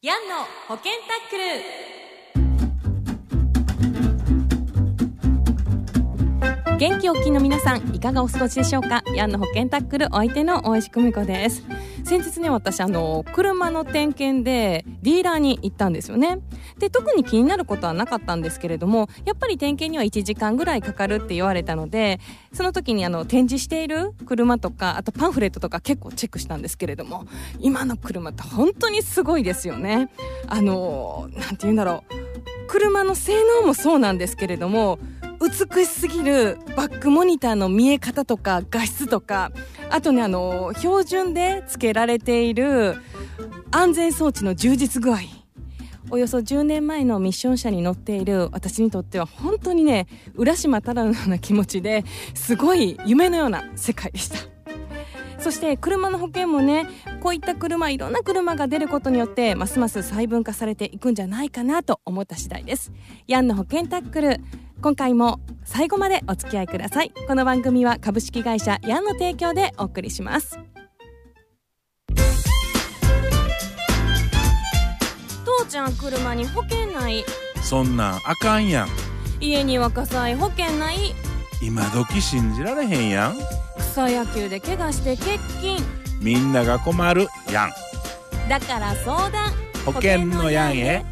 ヤンの保険タックル。元気おっきいの皆さん、いかがお過ごしでしょうか。ヤンの保険タックルお相手の大石久美子です。先日ね、私車の点検でディーラーに行ったんですよね。で、特に気になることはなかったんですけれども、やっぱり点検には1時間ぐらいかかるって言われたので、その時に展示している車とか、あとパンフレットとか結構チェックしたんですけれども、今の車って本当にすごいですよね。なんて言うんだろう、車の性能もそうなんですけれども、美しすぎるバックモニターの見え方とか画質とか、あとね、標準で付けられている安全装置の充実具合、およそ10年前のミッション車に乗っている私にとっては本当にね、浦島太郎のような気持ちで、すごい夢のような世界でした。そして車の保険もね、こういった車、いろんな車が出ることによってますます細分化されていくんじゃないかなと思った次第です。ヤンの保険タックル、今回も最後までお付き合いください。この番組は株式会社ヤンの提供でお送りします。父ちゃん、車に保険ない。 そんなんあかんやん。 家には火災保険ない。 今時信じられへんやん。 草野球で怪我して欠勤、 みんなが困るやん。 だから相談、 保険のやんへ。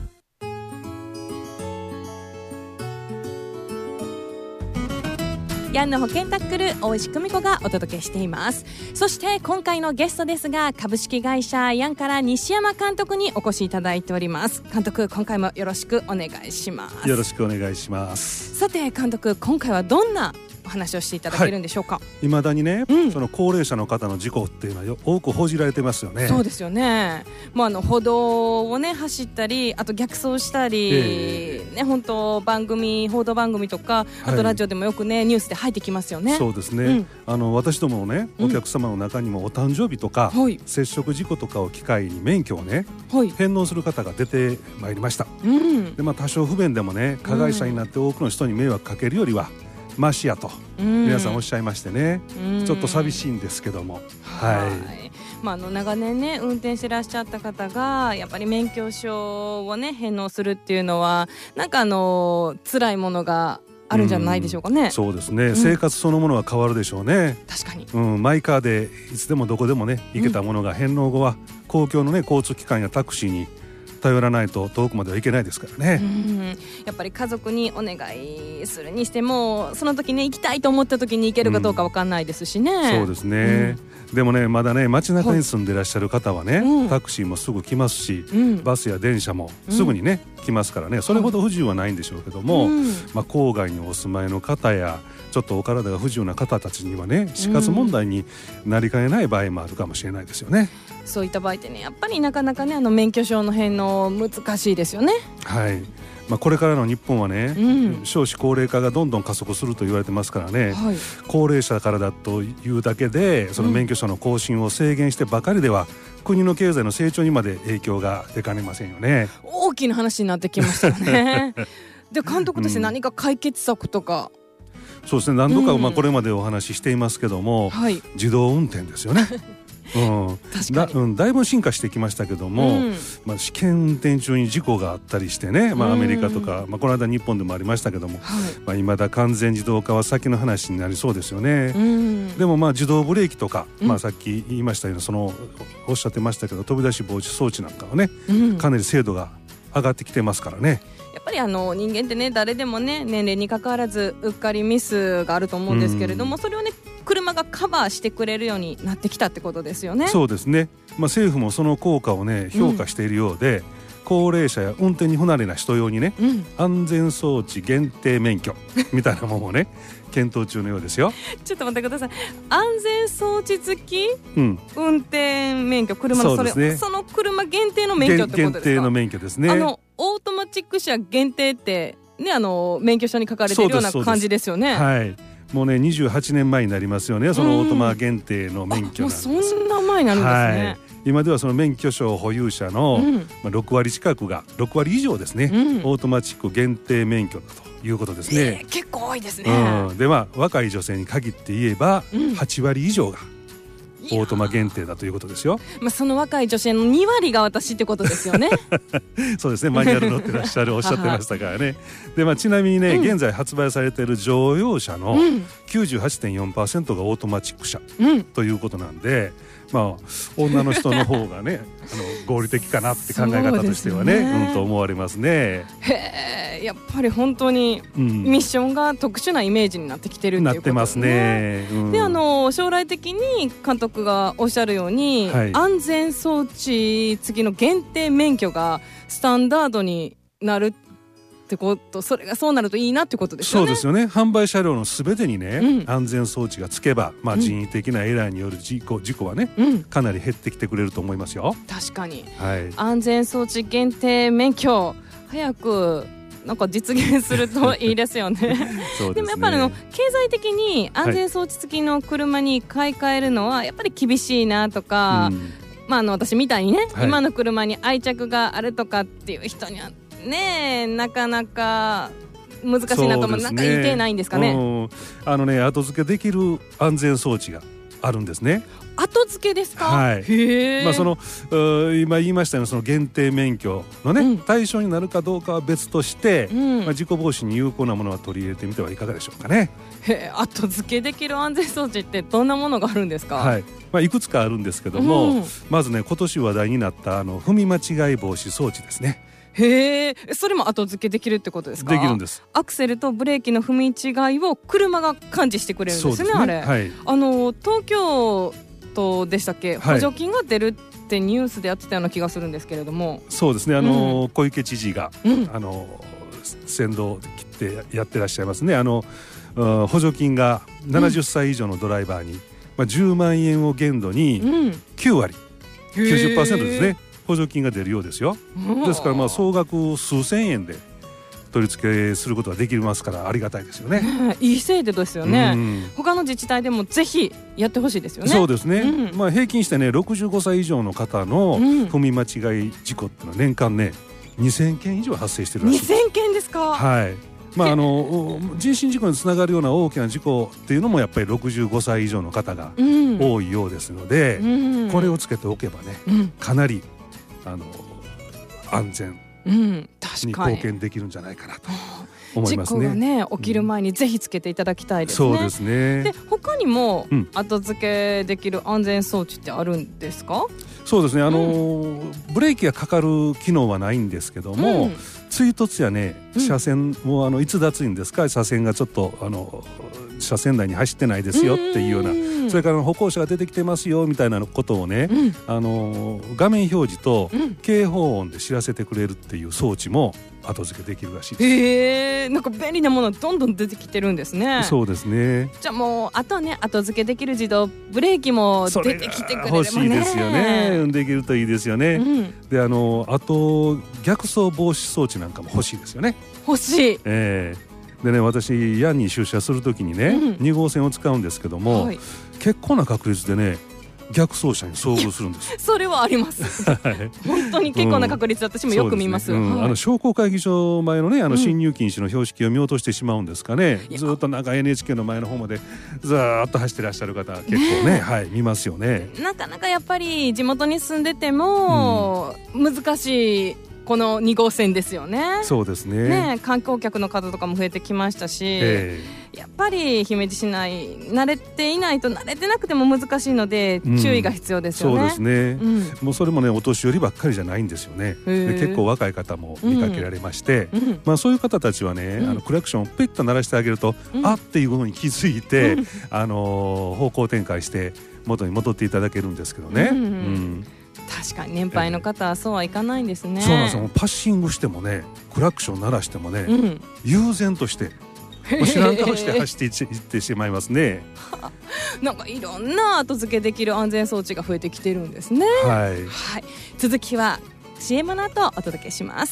ヤンの保険タックル、大石久美子がお届けしています。そして今回のゲストですが、株式会社ヤンから西山監督にお越しいただいております。監督、今回もよろしくお願いします。 よろしくお願いします。 さて監督、今回はどんなお話をしていただけるんでしょうか。 未だにね、その高齢者の方の事故っていうのは多く報じられてますよね。 そうですよね。もう歩道をね走ったり、あと逆走したり、ね、本当報道番組とか、あとラジオでもよくねニュースで入ってきますよね。 そうですね、私どものね、お客様の中にもお誕生日とか、接触事故とかを機会に免許をね、返納する方が出てまいりました。で、多少不便でもね、加害者になって多くの人に迷惑かけるよりはマシやと皆さんおっしゃいましてね、ちょっと寂しいんですけども、 長年ね運転してらっしゃった方がやっぱり免許証をね返納するっていうのは、なんか辛いものがあるんじゃないでしょうかね。 そうですね、生活そのものは変わるでしょうね。 確かに、 マイカーでいつでもどこでもね行けたものが、返納後は公共のね交通機関やタクシーに頼らないと遠くまではいけないですからね。 やっぱり家族にお願いするにしても、その時ね行きたいと思った時に行けるかどうか分かんないですしね。 そうですね、でもね、まだね街中に住んでらっしゃる方はね、タクシーもすぐ来ますし、バスや電車もすぐにね、来ますからね、それほど不自由はないんでしょうけども、郊外にお住まいの方やちょっとお体が不自由な方たちにはね、死活問題になりかねない場合もあるかもしれないですよね。 そういった場合ってね、やっぱりなかなかね免許証の返納難しいですよね。 はい、これからの日本はね、少子高齢化がどんどん加速すると言われてますからね、高齢者からだというだけでその免許証の更新を制限してばかりでは、国の経済の成長にまで影響が出かねませんよね。 大きな話になってきましたよね。で、監督として何か解決策とか。 そうですね、何度かこれまでお話ししていますけども、自動運転ですよね。だいぶ進化してきましたけども、試験運転中に事故があったりしてね、アメリカとか、この間日本でもありましたけども、未だ完全自動化は先の話になりそうですよね。でも自動ブレーキとか、さっき言いましたようにおっしゃってましたけど、飛び出し防止装置なんかはね、かなり精度が上がってきてますからね。 やっぱり人間ってね、誰でもね年齢に関わらずうっかりミスがあると思うんですけれども、それをね車がカバーしてくれるようになってきたってことですよね。 そうですね、政府もその効果をね評価しているようで、高齢者や運転に不慣れな人用にね、安全装置限定免許みたいなものをね検討中のようですよ。ちょっと待ってください。安全装置付き、運転免許、車のその車限定の免許ってことですか。 限定の免許ですね。 オートマチック車限定ってね、免許証に書かれているような感じですよね。 はい、もうね28年前になりますよね、そのオートマ限定の免許なんです。 もうそんな前になるんですね。 今ではその免許証保有者の6割近くが、6割以上ですね、オートマチック限定免許だということですね。 結構多いですね。 で若い女性に限って言えば8割以上がオートマ限定だということですよ。 その若い女性の2割が私ってことですよね。 そうですね、マニュアル乗ってらっしゃるおっしゃってましたからね。で、ちなみにね、現在発売されている乗用車の 98.4% がオートマチック車ということなんで、女の人の方がね合理的かなって考え方としてはねと思われますね。 へえ、やっぱり本当にミッションが特殊なイメージになってきてるっていうことですね。なってますね。で、将来的に監督がおっしゃるように、安全装置付きの限定免許がスタンダードになるってこと、それがそうなるといいなってことですよね。 そうですよね。販売車両のすべてにね、安全装置がつけば、人為的なエラーによる事故はね、かなり減ってきてくれると思いますよ。 確かに、安全装置限定免許早くなんか実現するといいですよね。そうですね。でもやっぱり経済的に安全装置付きの車に買い替えるのはやっぱり厳しいなとか、私みたいにね、今の車に愛着があるとかっていう人にはね、なかなか難しいなと思う。なんか言ってないんですかね。 後付けできる安全装置があるんですね。 後付けですか？へー。今言いましたようにその限定免許のね、対象になるかどうかは別として、事故防止に有効なものは取り入れてみてはいかがでしょうかね。 後付けできる安全装置ってどんなものがあるんですか？ いくつかあるんですけども、まずね、今年話題になった踏み間違い防止装置ですね。 へえ、それも後付けできるってことですか？ できるんです。 アクセルとブレーキの踏み違いを車が感知してくれるんですね。あれ、東京都でしたっけ、補助金が出るってニュースでやってたような気がするんですけれども。 そうですね、小池知事が、先導切ってやってらっしゃいますね。補助金が70歳以上のドライバーに、10万円を限度に9割、90% ですね、補助金が出るようですよ。ですから総額数千円で取り付けすることができますからありがたいですよね。 いい制度ですよね。他の自治体でもぜひやってほしいですよね。 そうですね。平均してね、65歳以上の方の踏み間違い事故ってのは年間ね2000件以上発生してるらしいです。 2000件ですか？ はい。人身事故につながるような大きな事故っていうのもやっぱり65歳以上の方が多いようですので、これをつけておけばね、かなり安全に貢献できるんじゃないかなと思いますね。 事故がね起きる前にぜひつけていただきたいですね。 そうですね。 で、他にも後付けできる安全装置ってあるんですか？ そうですね、ブレーキがかかる機能はないんですけども、追突やね、車線も逸脱いんですか、車線がちょっと車線内に走ってないですよっていうような、それから歩行者が出てきてますよみたいなことをね、画面表示と警報音で知らせてくれるっていう装置も後付けできるらしいです。 なんか便利なものどんどん出てきてるんですね。 そうですね。 じゃあもうあとね、後付けできる自動ブレーキも出てきてくれればね、 欲しいですよね。できるといいですよね。で、あと逆走防止装置なんかも欲しいですよね。 欲しい。 でね、私ヤンに駐車するときにね、2号線を使うんですけども、結構な確率でね逆走車に遭遇するんです。 それはあります。本当に結構な確率、私もよく見ます。 商工会議所前のね、進入禁止の標識を見落としてしまうんですかね。ずっとなんか NHK の前の方までずーっと走ってらっしゃる方結構ね、見ますよね。 なかなかやっぱり地元に住んでても難しいこの2号線ですよね。 そうですね。 観光客の方とかも増えてきましたし、やっぱり姫路市内慣れていないと、慣れてなくても難しいので注意が必要ですよね。 そうですね。もうそれもね、お年寄りばっかりじゃないんですよね。で、結構若い方も見かけられまして、そういう方たちはね、クラクションをペッと鳴らしてあげると、あっていうことに気づいて、方向転換して元に戻っていただけるんですけどね。 確かに年配の方はそうはいかないんですね。 そうなんですよ。パッシングしてもね、クラクション鳴らしてもね、悠然として知らん顔して走っていってしまいますね。 なんかいろんな後付けできる安全装置が増えてきてるんですね。続きは CM の後お届けします。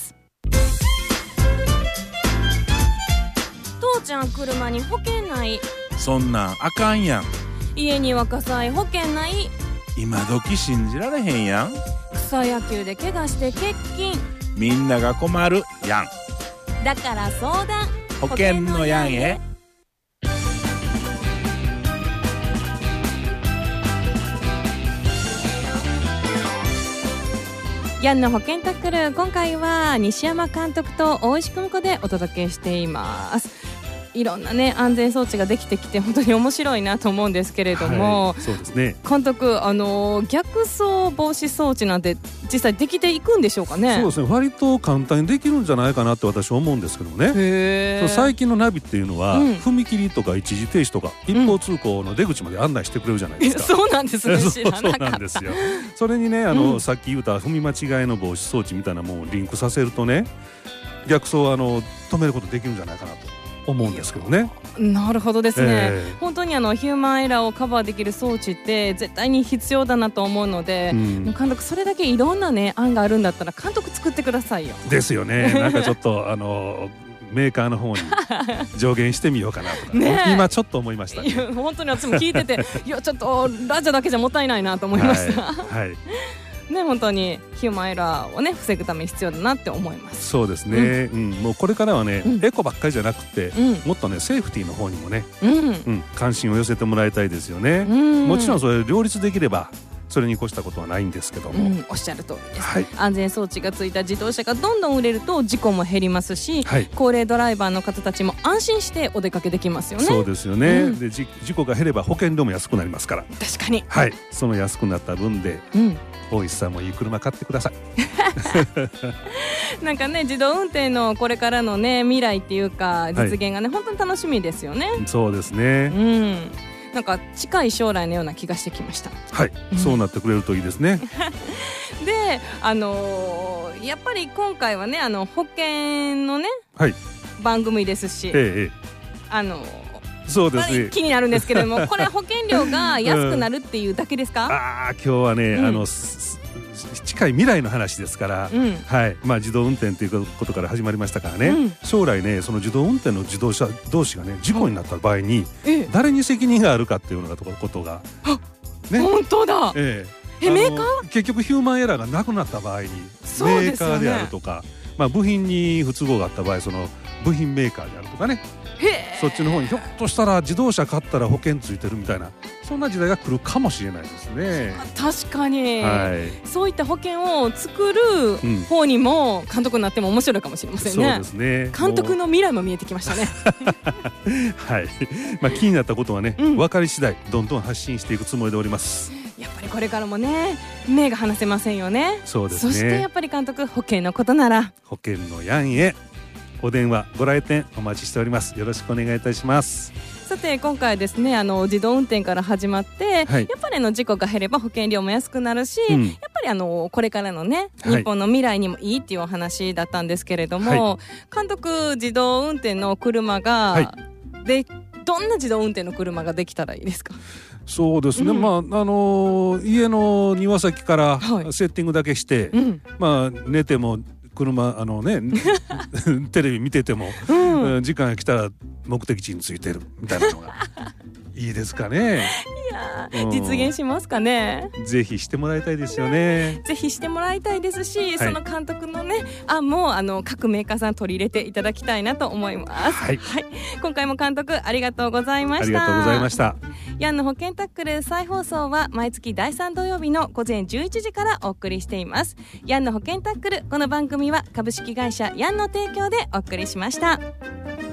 父ちゃん車に保険ない。 そんなんあかんやん。 家には火災保険ない。 今時信じられへんやん。 草野球で怪我して欠勤。 みんなが困るやん。 だから相談、 保険のやんへ。 ヤンの保険タックル、今回は西山監督と大石久美子でお届けしています。いろんなね安全装置ができてきて本当に面白いなと思うんですけれども、 そうですね、 監督逆走防止装置なんて実際できていくんでしょうかね。 そうですね、割と簡単にできるんじゃないかなって私は思うんですけどもね。最近のナビっていうのは、踏切とか一時停止とか一方通行の出口まで案内してくれるじゃないですか。 そうなんですね、知らなかった。 そうなんですよ。それにねさっき言った踏み間違いの防止装置みたいなものをリンクさせるとね、逆走止めることできるんじゃないかなと思うんですけどね。 なるほどですね、本当にヒューマンエラーをカバーできる装置って絶対に必要だなと思うので、もう監督それだけいろんなね案があるんだったら監督作ってくださいよ。ですよね。 なんかちょっとメーカーの方に助言してみようかなとか、今ちょっと思いました、ね、 いや本当に私も聞いてていやちょっとラジオだけじゃもったいないなと思いました。はいね、本当にヒューマンエラーをね防ぐために必要だなって思います。 そうですね、もうこれからはね、エコばっかりじゃなくて、もっとねセーフティーの方にもね、関心を寄せてもらいたいですよね。もちろんそれ両立できればそれに越したことはないんですけども、 おっしゃる通りです、安全装置がついた自動車がどんどん売れると事故も減りますし、高齢ドライバーの方たちも安心してお出かけできますよね。 そうですよね、で事故が減れば保険料も安くなりますから。 確かに、 その安くなった分で、大石さんもいい車買ってください。 なんかね自動運転のこれからのね未来っていうか実現がね、本当に楽しみですよね。 そうですね、 なんか近い将来のような気がしてきました。 そうなってくれるといいですね。 でやっぱり今回はね保険のね、番組ですし、そうですね、気になるんですけれどもこれ保険料が安くなるっていうだけですか？ 今日はね、近い未来の話ですから、自動運転ということから始まりましたからね、将来ねその自動運転の自動車同士がね事故になった場合に、誰に責任があるかっていうようなことが、 本当だ、メーカー結局ヒューマンエラーがなくなった場合に、メーカーであるとか、部品に不都合があった場合その部品メーカーであるとかね、そっちの方にひょっとしたら自動車買ったら保険ついてるみたいな、そんな時代が来るかもしれないですね。 確かに、そういった保険を作る方にも監督になっても面白いかもしれませんね。そうですね、監督の未来も見えてきましたね。 気になったことはね、分かり次第どんどん発信していくつもりでおります。 やっぱりこれからもね目が離せませんよね。 そうですね。 そしてやっぱり監督、保険のことなら保険のヤンへお電話ご来店お待ちしております。よろしくお願いいたします。 さて今回ですね自動運転から始まって、やっぱり事故が減れば保険料も安くなるし、やっぱりこれからのね日本の未来にもいいっていうお話だったんですけれども、監督自動運転の車が、でどんな自動運転の車ができたらいいですか？ そうですね、家の庭先からセッティングだけして、寝ても車テレビ見てても、時間が来たら目的地に着いてるみたいなのがいいですかね。 いや、実現しますかね。 ぜひしてもらいたいですよね。 ぜひしてもらいたいですし、その監督のね案も各メーカーさん取り入れていただきたいなと思います。今回も監督ありがとうございました。ありがとうございました。ヤンの保険タックル再放送は毎月第3土曜日の午前11時からお送りしています。ヤンの保険タックル、この番組は株式会社ヤンの提供でお送りしました。